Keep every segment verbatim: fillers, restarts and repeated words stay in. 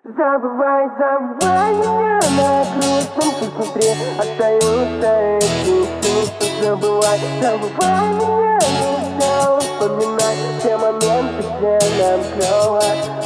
Забывай, забывай меня на грустном, пусть внутри остаются эти чувства. Забывай, забывай меня, нельзя вспоминать те моменты, где нам клёво.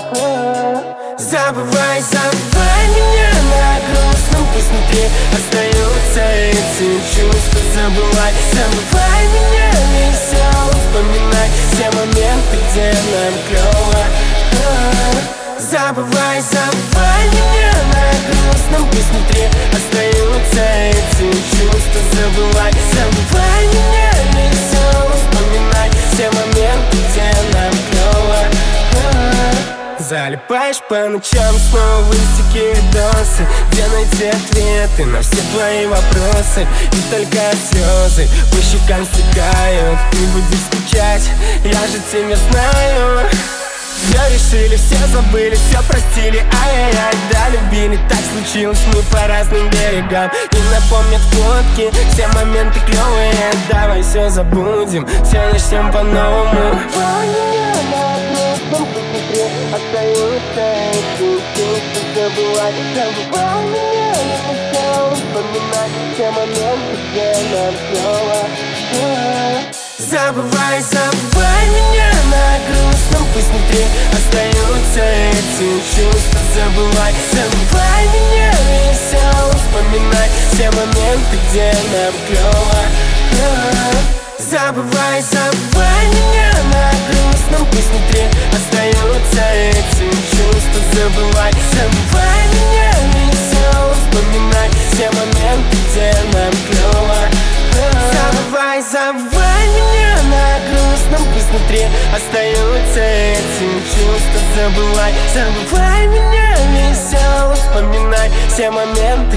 Забывай, забывай меня на грустном, пусть внутри остаются эти чувства. Забывай, забывай меня, нельзя вспоминать те моменты, где нам клёво. Забывай, забывай меня на грустном, пусть внутри остаются эти чувства. Забывай, забывай меня, нельзя вспоминать все моменты, где нам клёво. Залипаешь по ночам, снова высокие досы, где найти ответы на все твои вопросы. И только слезы по щекам стекают. Ты будешь скучать, я же тебя знаю. Все решили, все забыли, все простили, ай-яй-яй, да, любили. Так случилось, мы по разным берегам. И напомнят фотки, все моменты клевые. Давай все забудем, все начнем по-новому. Остаются эти чувства. Забывай, забывай меня, нельзя вспоминать те моменты, где нам клёво. Забывай, забывай меня на грустном, пусть внутри остаются эти чувства. Забывай, забывай меня, нельзя вспоминать все моменты, где нам клёво. Забывай, забывай меня на грустном, пусть внутри остаются эти чувства. Забывай, забывай меня, нельзя вспоминать все моменты, где нам клёво. Забывай, забывай меня на грустном, пусть внутри остаются эти чувства. Забывай, забывай меня, нельзя вспоминать все моменты,